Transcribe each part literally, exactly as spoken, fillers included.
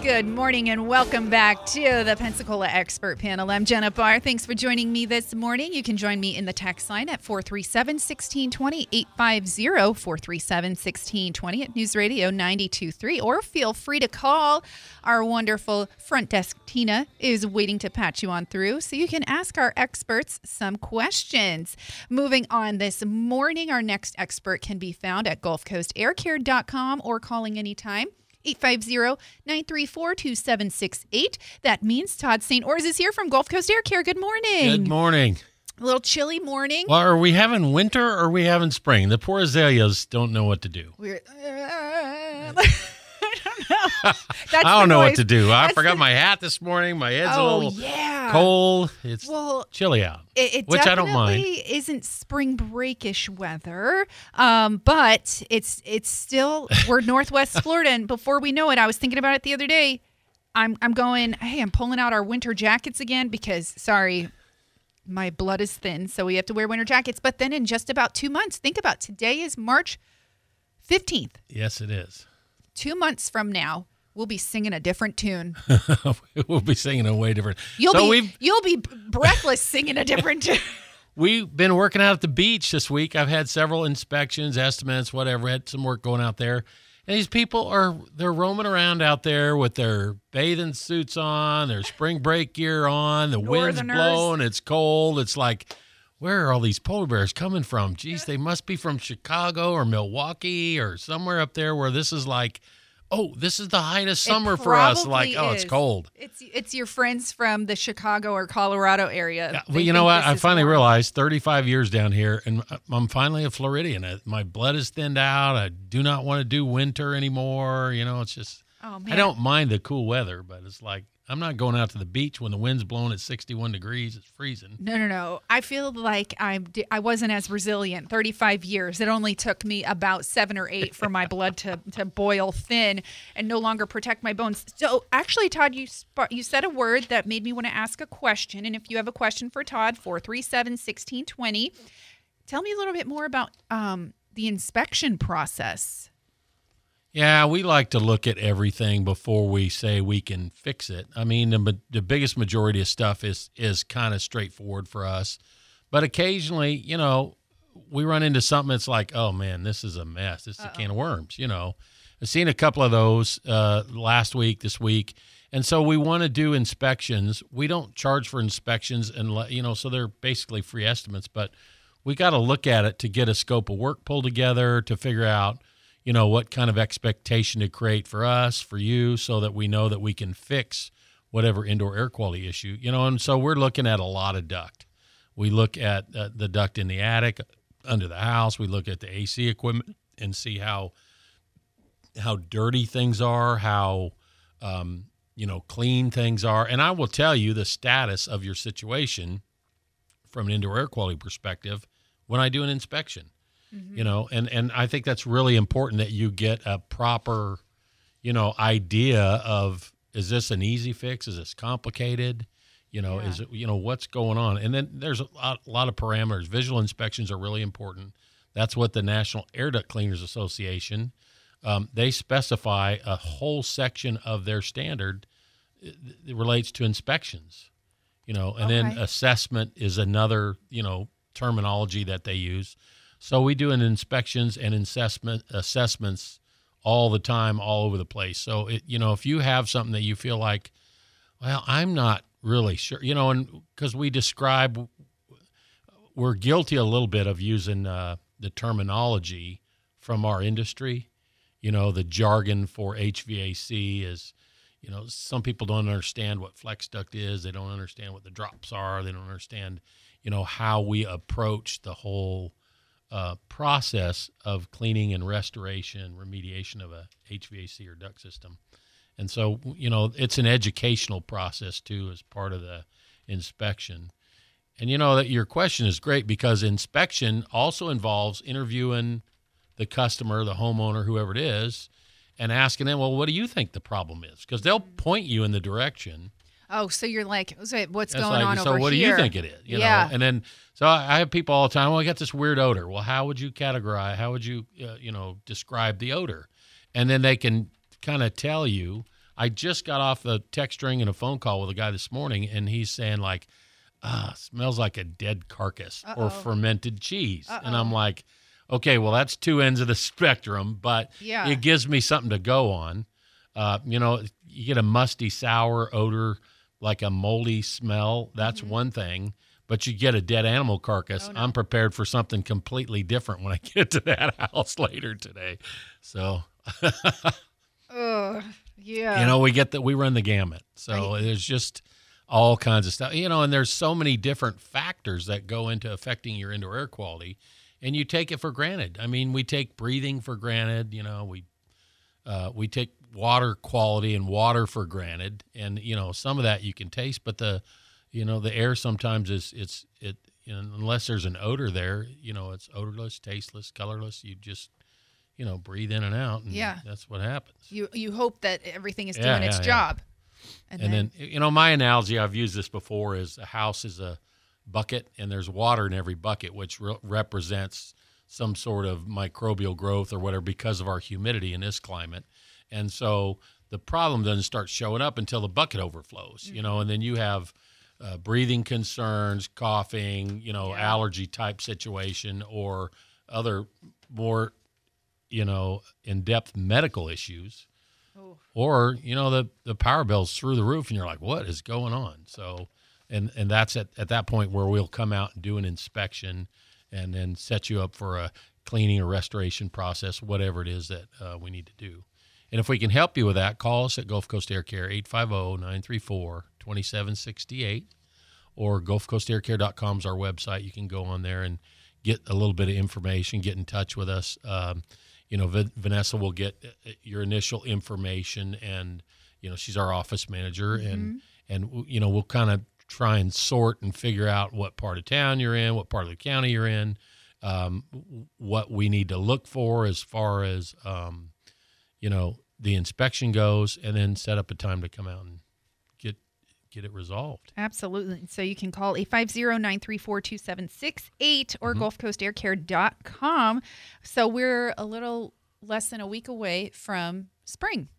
Good morning and welcome back to the Pensacola Expert Panel. I'm Jenna Barr. Thanks for joining me this morning. You can join me in the text line at four three seven, one six two zero, eight five zero, four three seven, one six two zero at News Radio ninety-two point three, or feel free to call. Our wonderful front desk Tina is waiting to patch you on through so you can ask our experts some questions. Moving on this morning, our next expert can be found at gulf coast air care dot com or calling anytime. eight five zero, nine three four, two seven six eight. That means Todd Saint Ors is here from Gulf Coast Air Care. Good morning. Good morning. A little chilly morning. Well, are we having winter or are we having spring? The poor azaleas don't know what to do. We're, uh, I don't know. That's I don't know noise. what to do. I That's forgot the... my hat this morning. My head's oh, a little yeah. cold. It's well, chilly out, it, it which I don't mind. Definitely isn't spring break-ish weather, um, but it's it's still, we're Northwest Florida, and before we know it, I was thinking about it the other day. I'm I'm going, hey, I'm pulling out our winter jackets again because, sorry, my blood is thin, so we have to wear winter jackets. But then in just about two months, think about today is March fifteenth. Yes, it is. Two months from now, we'll be singing a different tune. We'll be singing a way different. You'll so be we've, you'll be breathless singing a different tune. We've been working out at the beach this week. I've had several inspections, estimates, whatever. Had some work going out there. And these people are, they're roaming around out there with their bathing suits on, their spring break gear on, the wind's blowing, it's cold. It's like, where are all these polar bears coming from? Geez, they must be from Chicago or Milwaukee or somewhere up there where this is like, oh, this is the height of summer for us. Like, oh, is. it's cold. It's it's your friends from the Chicago or Colorado area. Yeah, They well, you know think what? I this is finally warm. realized thirty-five years down here, and I'm finally a Floridian. I- My blood is thinned out. I do not want to do winter anymore. You know, it's just, Oh, man. I don't mind the cool weather, but it's like, I'm not going out to the beach when the wind's blowing at sixty-one degrees. It's freezing. No, no, no. I feel like I'm. I wasn't as resilient. thirty-five years. It only took me about seven or eight for my blood to, to boil thin and no longer protect my bones. So, actually, Todd, you sp- you said a word that made me want to ask a question. And if you have a question for Todd, four three seven, one six two zero. Tell me a little bit more about um, the inspection process. Yeah, we like to look at everything before we say we can fix it. I mean, the, the biggest majority of stuff is is kind of straightforward for us. But occasionally, you know, we run into something that's like, oh, man, this is a mess. This is Uh-oh. a can of worms, you know. I've seen a couple of those uh, last week, this week. And so we want to do inspections. We don't charge for inspections, and you know, so they're basically free estimates. But we got to look at it to get a scope of work pulled together to figure out, you know, what kind of expectation to create for us, for you, so that we know that we can fix whatever indoor air quality issue, you know. And so we're looking at a lot of duct. We look at uh, the duct in the attic, under the house. We look at the A C equipment and see how how dirty things are, how, um, you know, clean things are. And I will tell you the status of your situation from an indoor air quality perspective when I do an inspection. Mm-hmm. You know, and, and I think that's really important that you get a proper, you know, idea of, is this an easy fix? Is this complicated? You know, yeah. is it, you know, what's going on? And then there's a lot, a lot of parameters. Visual inspections are really important. That's what the National Air Duct Cleaners Association, um, they specify a whole section of their standard that relates to inspections, you know, and okay. then assessment is another, you know, terminology that they use. So we do an inspections and assessment assessments all the time, all over the place. So, it, you know, if you have something that you feel like, well, I'm not really sure, you know, and because we describe, we're guilty a little bit of using uh, the terminology from our industry. You know, the jargon for H V A C is, you know, some people don't understand what flex duct is. They don't understand what the drops are. They don't understand, you know, how we approach the whole Uh, process of cleaning and restoration, remediation of a H V A C or duct system. And so, you know, it's an educational process too as part of the inspection. And, you know, that your question is great because inspection also involves interviewing the customer, the homeowner, whoever it is, and asking them, well, what do you think the problem is? Because they'll point you in the direction. Oh, so you're like, so what's It's going like, on so over what here? do you think it is? You yeah. know? And then, so I I have people all the time, well, I got this weird odor. Well, how would you categorize, how would you, uh, you know, describe the odor? And then they can kind of tell you, I just got off a text string and a phone call with a guy this morning, and he's saying like, ah, smells like a dead carcass Uh-oh. or fermented cheese. Uh-oh. And I'm like, okay, well, that's two ends of the spectrum, but Yeah. it gives me something to go on. Uh, you know, you get a musty, sour odor, like a moldy smell. That's Mm-hmm. one thing. But you get a dead animal carcass. Oh, no. I'm prepared for something completely different when I get to that house later today. So, Ugh, yeah. you know, we get that we run the gamut. So Right. there's just all kinds of stuff, you know, and there's so many different factors that go into affecting your indoor air quality, and you take it for granted. I mean, we take breathing for granted. You know, we uh, we take water quality and water for granted, and you know, some of that you can taste, but the you know, the air sometimes is it's it you know, unless there's an odor there, you know, it's odorless, tasteless, colorless. You just you know breathe in and out, and Yeah. that's what happens. You you hope that everything is Yeah, doing its yeah, yeah. job. And, And then, then, you know, my analogy, I've used this before, is a house is a bucket, and there's water in every bucket, which re- represents some sort of microbial growth or whatever because of our humidity in this climate. And so the problem doesn't start showing up until the bucket overflows, you know, and then you have uh, breathing concerns, coughing, you know, Yeah. allergy type situation, or other more, you know, in-depth medical issues. oh, Or, you know, the, the power bill's through the roof, and you're like, what is going on? So, and and that's at, at that point where we'll come out and do an inspection and then set you up for a cleaning or restoration process, whatever it is that uh, we need to do. And if we can help you with that, call us at Gulf Coast Air Care, eight five zero, nine three four, two seven six eight, or gulf coast air care dot com is our website. You can go on there and get a little bit of information, get in touch with us. Um, You know, V- Vanessa will get uh, your initial information, and you know she's our office manager, and and you know we'll kind of try and sort and figure out what part of town you're in, what part of the county you're in, um, what we need to look for as far as um, you know the inspection goes, and then set up a time to come out and get get it resolved. absolutely. So you can call eight five zero, nine three four, two seven six eight or Mm-hmm. gulf coast air care dot com. So we're a little less than a week away from spring.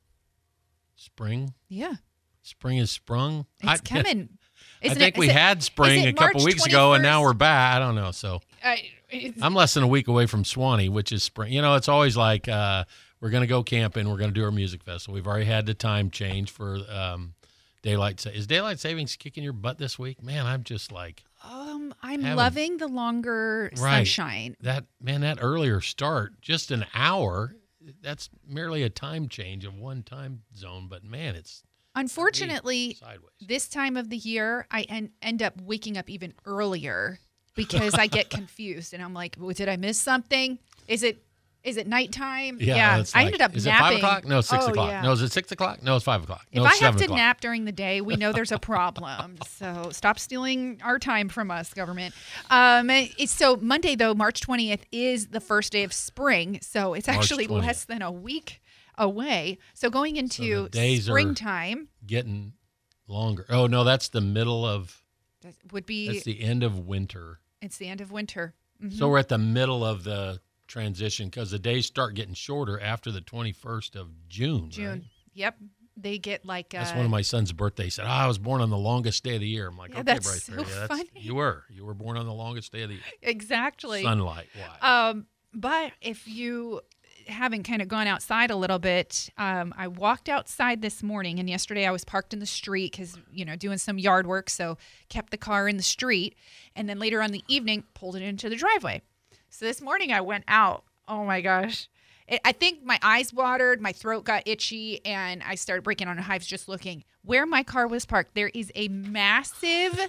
Spring, Yeah. spring is sprung. It's I, coming. I Isn't think it- we is it- had spring is a it couple March weeks ago, and now twenty-first? we're back. I don't know. So. I, it's- I'm less than a week away from Swanee, which is spring. You know, it's always like uh, we're going to go camping. We're going to do our music festival. We've already had the time change for um, daylight. Sa- is daylight savings kicking your butt this week? Man, I'm just like um, I'm Having- loving the longer Right. sunshine. that. Man, that earlier start, just an hour. That's merely a time change of one time zone, but man, it's Unfortunately, sideways. this time of the year, I en- end up waking up even earlier because I get confused and I'm like, well, did I miss something? Is it is it nighttime? Yeah, it's I like, ended up is it napping. five o'clock? No, it's six Oh, o'clock. yeah. No, is it six o'clock? No, it's five o'clock. If No, I it's have seven to o'clock. nap during the day, we know there's a problem. So stop stealing our time from us, government. Um, it's, so Monday, though, March twentieth is the first day of spring. So it's March actually twentieth. less than a week away. So going into the days are- springtime Getting longer. Oh no, that's the middle of. that would be, That's the end of winter. it's the end of winter. Mhm. So we're at the middle of the transition because the days start getting shorter after the twenty-first of June. June. right? Yep. They get like uh, That's one of my son's birthdays. He said, oh, I was born on the longest day of the year. I'm like, Yeah, okay, that's Bryce, so Perry, yeah, that's, funny. you were. You were born on the longest day of the year. exactly. Sunlight. Why? Um, but if you haven't kind of gone outside a little bit, um, I walked outside this morning, and yesterday I was parked in the street because, you know, doing some yard work, so kept the car in the street, and then later on in the evening pulled it into the driveway. So this morning I went out. Oh my gosh. It, I think my eyes watered, my throat got itchy, and I started breaking on hives just looking. Where my car was parked, there is a massive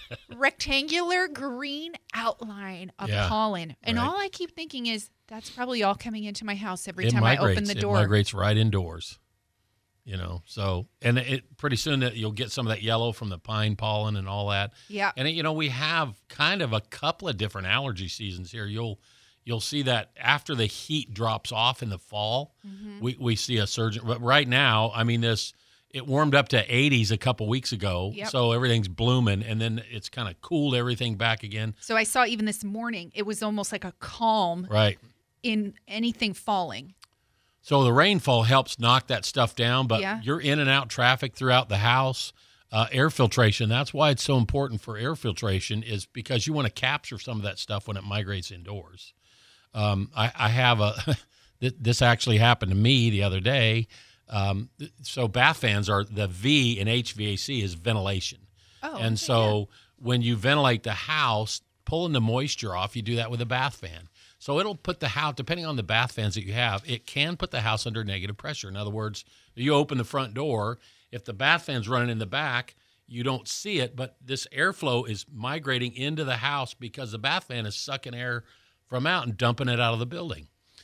rectangular green outline of Yeah, pollen. And right. all I keep thinking is, that's probably all coming into my house every it time migrates. I open the door. It migrates right indoors. You know, so, and it pretty soon that you'll get some of that yellow from the pine pollen and all that. Yeah. And, it, you know, we have kind of a couple of different allergy seasons here. You'll you'll see that after the heat drops off in the fall, Mm-hmm. we, we see a surge. But right now, I mean, this it warmed up to eighties a couple weeks ago, Yep. so everything's blooming, and then it's kind of cooled everything back again. So I saw even this morning, it was almost like a calm Right. in anything falling. So the rainfall helps knock that stuff down, but Yeah. you're in and out traffic throughout the house. Uh, air filtration, that's why it's so important for air filtration, is because you want to capture some of that stuff when it migrates indoors. Um, I, I have a, this actually happened to me the other day. Um, so bath fans are, the V in H V A C is ventilation. Oh, and okay, so when you ventilate the house, pulling the moisture off, you do that with a bath fan. So it'll put the house, depending on the bath fans that you have, it can put the house under negative pressure. In other words, you open the front door, if the bath fan's running in the back, you don't see it, but this airflow is migrating into the house because the bath fan is sucking air from out and dumping it out of the building.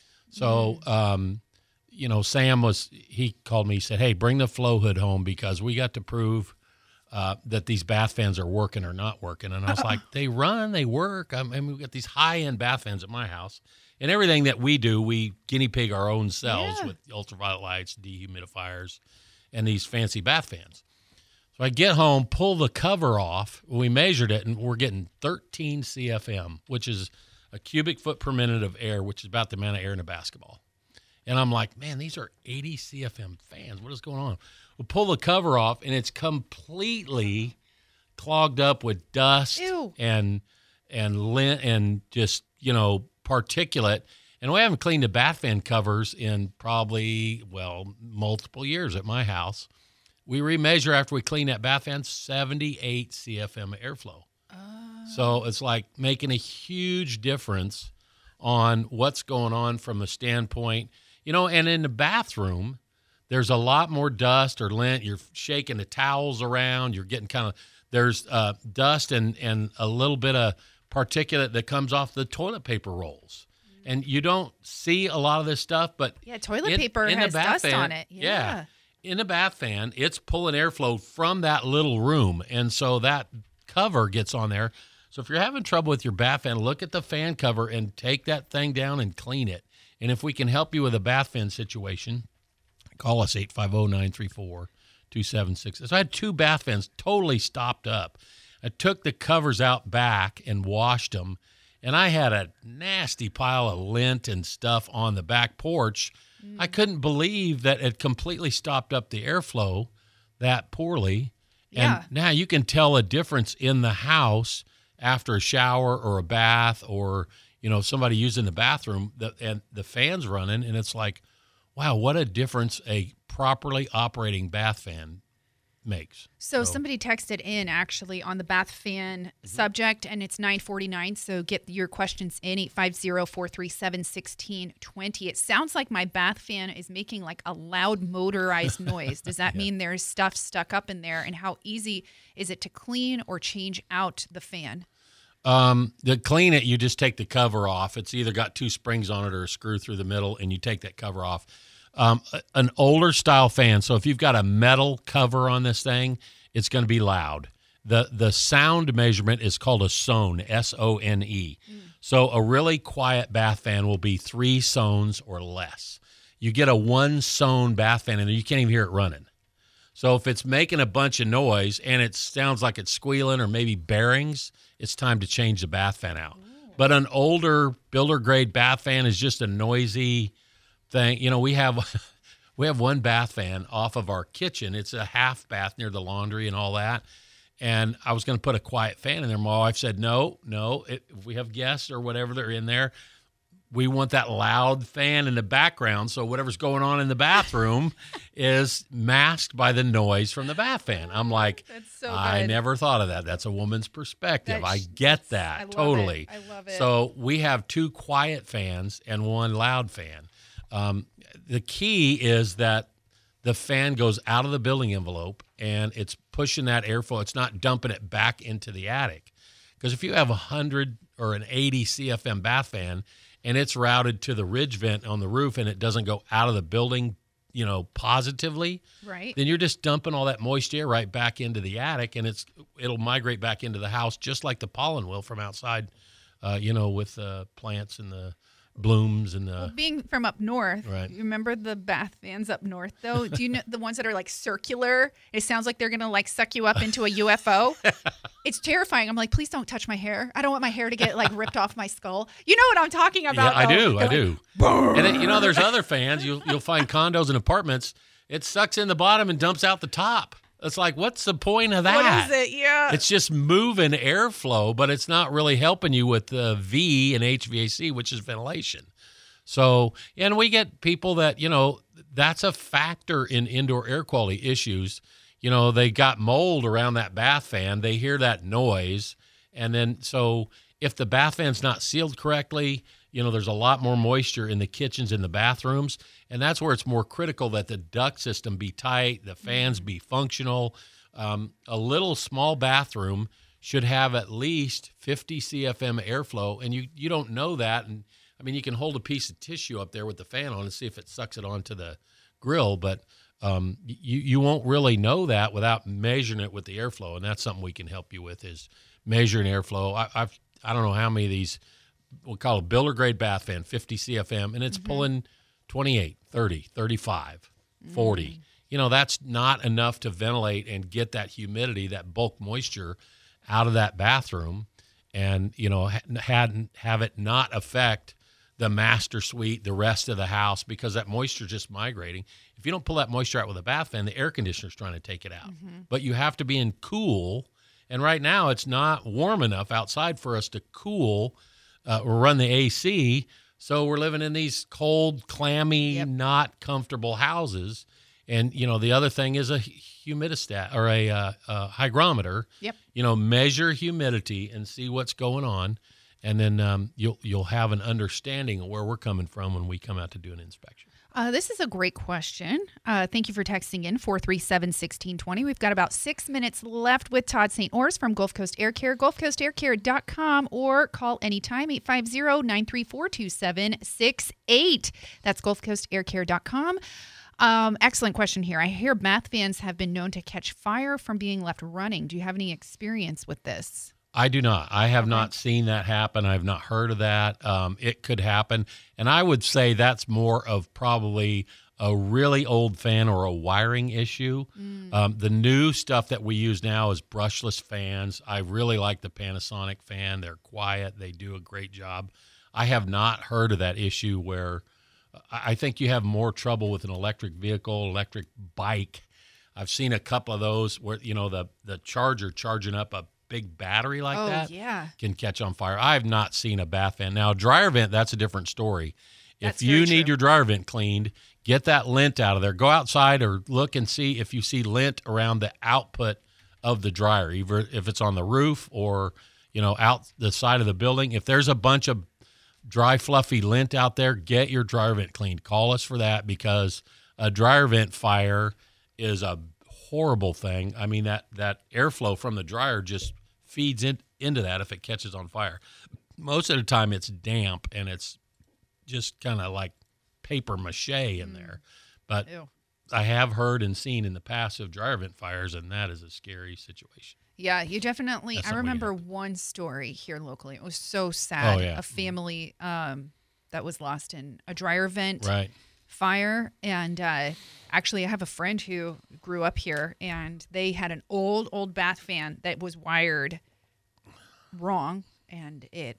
So, mm. um, you know, Sam was, he called me, he said, hey, bring the flow hood home because we got to prove uh, that these bath fans are working or not working. And I was like, they run, they work. I mean, we've got these high-end bath fans at my house. And everything that we do, we guinea pig our own cells Yeah. with ultraviolet lights, dehumidifiers, and these fancy bath fans. So I get home, pull the cover off. We measured it, and we're getting thirteen C F M, which is a cubic foot per minute of air, which is about the amount of air in a basketball. And I'm like, man, these are eighty C F M fans. What is going on? We pull the cover off, and it's completely clogged up with dust Ew. and and lint and just, you know, particulate. And we haven't cleaned the bath fan covers in probably, well, multiple years at my house. We remeasure after we clean that bath fan, seventy-eight C F M airflow. Oh. So it's like making a huge difference on what's going on from the standpoint, you know, and in the bathroom, there's a lot more dust or lint. You're shaking the towels around. You're getting kind of, there's uh, dust and, and a little bit of particulate that comes off the toilet paper rolls. And you don't see a lot of this stuff, but Yeah, toilet in- paper in the has bath dust fan- on it. Yeah. in the bath fan, it's pulling airflow from that little room. And so that cover gets on there. So if you're having trouble with your bath fan, look at the fan cover and take that thing down and clean it. And if we can help you with a bath fan situation, call us eight five zero, nine three four, two seven six zero. So I had two bath fans totally stopped up. I took the covers out back and washed them. And I had a nasty pile of lint and stuff on the back porch. Mm. I couldn't believe that it completely stopped up the airflow that poorly. Yeah. And now you can tell a difference in the house after a shower or a bath or, you know, somebody using the bathroom the, and the fan's running. And it's like, wow, what a difference a properly operating bath fan makes. So, so somebody texted in actually on the bath fan mm-hmm. subject, and it's nine forty-nine. So get your questions in, eight five zero, four three seven, one six two zero. It sounds like my bath fan is making like a loud motorized noise. Does that yeah. mean there's stuff stuck up in there? And how easy is it to clean or change out the fan? Um, to clean it, you just take the cover off. It's either got two springs on it or a screw through the middle, and you take that cover off. Um, an older style fan. So if you've got a metal cover on this thing, it's going to be loud. The the sound measurement is called a sone, S O N E. Mm. So a really quiet bath fan will be three sones or less. You get a one sone bath fan and you can't even hear it running. So if it's making a bunch of noise and it sounds like it's squealing or maybe bearings, it's time to change the bath fan out. Ooh. But an older builder grade bath fan is just a noisy thing. You know, we have we have one bath fan off of our kitchen. It's a half bath near the laundry and all that. And I was going to put a quiet fan in there. My wife said, no, no, if we have guests or whatever they're in there, we want that loud fan in the background. So whatever's going on in the bathroom is masked by the noise from the bath fan. I'm like, That's so I good. never thought of that. That's a woman's perspective. That's, I get that I love totally. It. I love it. So we have two quiet fans and one loud fan. Um, the key is that the fan goes out of the building envelope and it's pushing that airflow. It's not dumping it back into the attic. Because if you have a one hundred or an eighty C F M bath fan and it's routed to the ridge vent on the roof and it doesn't go out of the building, you know, positively, right, then you're just dumping all that moist air right back into the attic and it's it'll migrate back into the house just like the pollen will from outside, uh, you know, with uh, plants in the blooms and the Well, being from up north, Right. you remember the bath fans up north, though? Do you know the ones that are like circular? It sounds like they're going to like suck you up into a U F O. It's terrifying. I'm like, please don't touch my hair. I don't want my hair to get like ripped off my skull. You know what I'm talking about, yeah, I though. do, I They're do. And then, you know, there's other fans. You'll you'll find condos and apartments. It sucks in the bottom and dumps out the top. It's like, what's the point of that? What is it? Yeah. It's just moving airflow, but it's not really helping you with the V and H V A C, which is ventilation. So, and we get people that, you know, that's a factor in indoor air quality issues. You know, they got mold around that bath fan. They hear that noise. And then, so if the bath fan's not sealed correctly, you know, there's a lot more moisture in the kitchens and the bathrooms. And that's where it's more critical that the duct system be tight, the fans be functional. Um, a little small bathroom should have at least fifty C F M airflow. And you, you don't know that. And I mean, you can hold a piece of tissue up there with the fan on and see if it sucks it onto the grill, but um, you, you won't really know that without measuring it with the airflow. And that's something we can help you with, is measuring airflow. I, I've, I don't know how many of these, we'll call a builder grade bath fan, fifty C F M, and it's mm-hmm. pulling twenty-eight, thirty, thirty-five, forty. Mm. You know, that's not enough to ventilate and get that humidity, that bulk moisture out of that bathroom, and, you know, hadn't have it not affect the master suite, the rest of the house, because that moisture is just migrating. If you don't pull that moisture out with a bath fan, the air conditioner's trying to take it out. Mm-hmm. But you have to be in cool, and right now it's not warm enough outside for us to cool uh, or run the A C, so we're living in these cold, clammy, yep. not comfortable houses. And, you know, the other thing is a humidistat or a, uh, a hygrometer. Yep. You know, measure humidity and see what's going on. And then um, you'll you'll have an understanding of where we're coming from when we come out to do an inspection. Uh, this is a great question. Uh, thank you for texting in four three seven, one six two zero. We've got about six minutes left with Todd Saint Ors from Gulf Coast Air Care, gulf coast air care dot com, or call anytime, eight five zero, nine three four, two seven six eight. That's gulf coast air care dot com. Um, excellent question here. I hear bath fans have been known to catch fire from being left running. Do you have any experience with this? I do not. I have okay. not seen that happen. I've not heard of that. Um, it could happen. And I would say that's more of probably a really old fan or a wiring issue. Mm. Um, the new stuff that we use now is brushless fans. I really like the Panasonic fan. They're quiet. They do a great job. I have not heard of that issue where I think you have more trouble with an electric vehicle, electric bike. I've seen a couple of those where, you know, the, the charger charging up a big battery like oh, that yeah. can catch on fire. I have not seen a bath fan. Now, a dryer vent, that's a different story. That's if you very need true. your dryer vent cleaned, get that lint out of there. Go outside or look and see if you see lint around the output of the dryer, either if it's on the roof or, you know, out the side of the building. If there's a bunch of dry, fluffy lint out there, get your dryer vent cleaned. Call us for that, because a dryer vent fire is a horrible thing. I mean, that, that airflow from the dryer just feeds in, into that if it catches on fire. Most of the time it's damp and it's just kind of like paper mache in mm. there. But Ew. I have heard and seen in the past of dryer vent fires, and that is a scary situation. Yeah, you definitely. That's I something we remember have. one story here locally. It was so sad. Oh, yeah. A family um, that was lost in a dryer vent Right. fire. And uh, actually, I have a friend who grew up here, and they had an old, old bath fan that was wired wrong, and it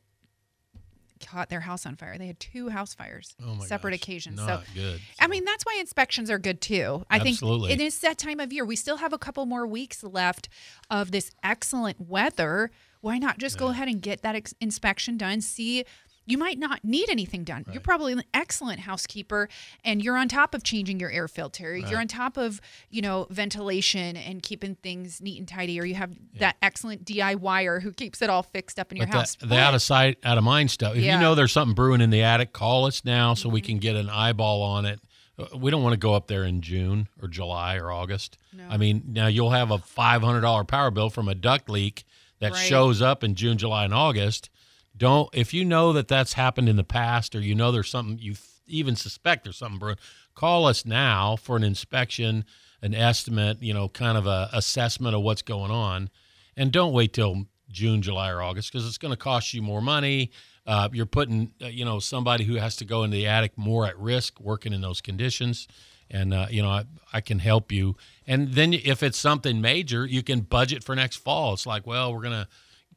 caught their house on fire. They had two house fires, Oh my separate gosh. occasions. Not so, good. I mean, that's why inspections are good too. I Absolutely. think it is that time of year. We still have a couple more weeks left of this excellent weather. Why not just Yeah. go ahead and get that ex- inspection done? See, you might not need anything done. Right. You're probably an excellent housekeeper, and you're on top of changing your air filter. Right. You're on top of, you know, ventilation and keeping things neat and tidy, or you have yeah. that excellent D I Y er who keeps it all fixed up in your but house. That, the out of sight, out of mind stuff. If Yeah. you know there's something brewing in the attic, call us now so mm-hmm. we can get an eyeball on it. We don't want to go up there in June or July or August. No. I mean, now you'll have a five hundred dollars power bill from a duct leak that Right. shows up in June, July, and August. Don't, if you know that that's happened in the past, or you know there's something, you even suspect there's something brewing, call us now for an inspection, an estimate, you know, kind of a assessment of what's going on. And don't wait till June, July, or August, because it's going to cost you more money. Uh, you're putting, uh, you know, somebody who has to go into the attic more at risk working in those conditions. And, uh, you know, I, I can help you. And then if it's something major, you can budget for next fall. It's like, well, we're going to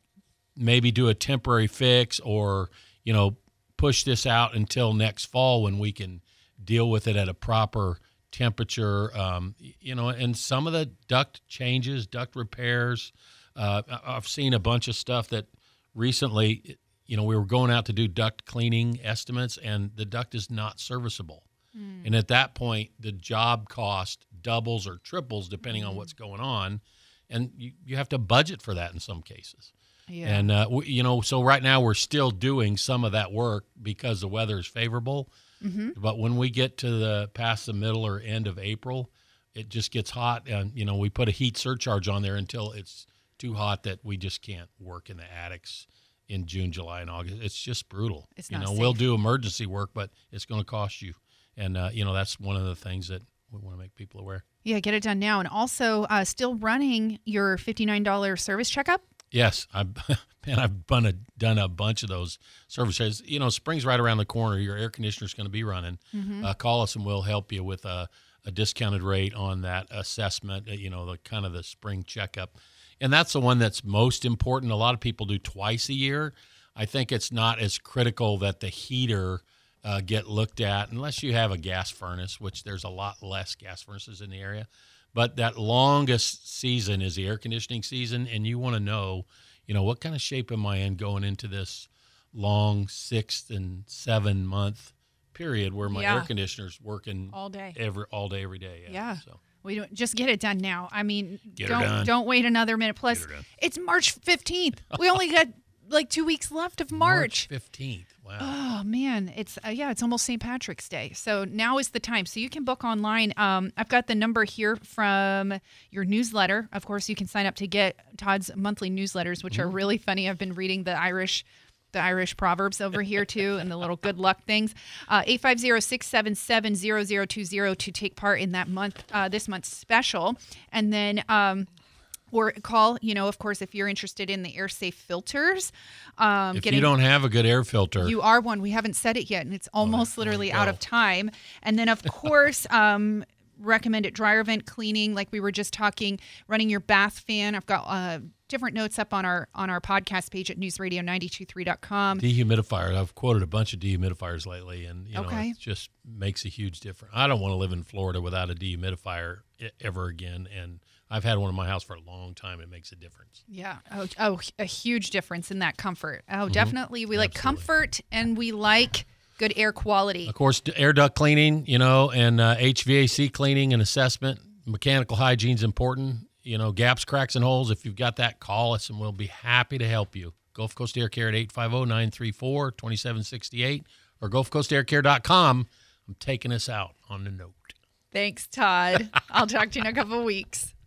maybe do a temporary fix or, you know, push this out until next fall when we can deal with it at a proper temperature. Um, you know, and some of the duct changes, duct repairs, uh, I've seen a bunch of stuff that recently, you know, we were going out to do duct cleaning estimates and the duct is not serviceable. Mm. And at that point, the job cost doubles or triples depending mm. on what's going on. And you, you have to budget for that in some cases. Yeah. And, uh, we, you know, so right now we're still doing some of that work because the weather is favorable. Mm-hmm. But when we get to the past the middle or end of April, it just gets hot. And, you know, we put a heat surcharge on there until it's too hot that we just can't work in the attics in June, July, and August. It's just brutal. It's you not know, safe. We'll do emergency work, but it's going to cost you. And, uh, you know, that's one of the things that we want to make people aware. Yeah, get it done now. And also uh, still running your fifty-nine dollars service checkup? Yes. I've, man, I've done a, done a bunch of those services. You know, spring's right around the corner. Your air conditioner's going to be running. Mm-hmm. Uh, call us and we'll help you with a, a discounted rate on that assessment, uh, you know, the kind of the spring checkup. And that's the one that's most important. A lot of people do twice a year. I think it's not as critical that the heater uh, get looked at unless you have a gas furnace, which there's a lot less gas furnaces in the area. But that longest season is the air conditioning season, and you want to know, you know, what kind of shape am I in going into this long six and seven month period where my yeah. air conditioner's working all day, every all day, every day. Yeah. yeah. So. We don't just get it done now. I mean, get don't done. don't wait another minute. Plus, it's March fifteenth. We only got like two weeks left of March. March fifteenth. Wow. Oh man, it's uh, yeah, it's almost Saint Patrick's Day. So now is the time. So you can book online. Um, I've got the number here from your newsletter. Of course, you can sign up to get Todd's monthly newsletters, which mm-hmm. are really funny. I've been reading the Irish. The Irish proverbs over here, too, and the little good luck things. Uh, eight five zero, six seven seven, zero zero two zero to take part in that month, uh, this month's special. And then, um, or call, you know, of course, if you're interested in the AirSafe filters. Um, if getting, you don't have a good air filter. You are one. We haven't said it yet, and it's almost oh, literally out of time. And then, of course, um, recommended dryer vent cleaning, like we were just talking, running your bath fan. I've got uh, different notes up on our on our podcast page at news radio nine two three dot com. Dehumidifier. I've quoted a bunch of dehumidifiers lately, and you okay. know, it just makes a huge difference. I don't want to live in Florida without a dehumidifier ever again, and I've had one in my house for a long time. It makes a difference. Yeah. Oh, oh a huge difference in that comfort. Oh, mm-hmm. definitely. We like Absolutely. comfort, and we like good air quality. Of course, air duct cleaning, you know, and uh, H V A C cleaning and assessment. Mechanical hygiene is important. You know, gaps, cracks, and holes. If you've got that, call us, and we'll be happy to help you. Gulf Coast Air Care at eight five zero, nine three four, two seven six eight or gulf coast air care dot com. I'm taking us out on the note. Thanks, Todd. I'll talk to you in a couple of weeks.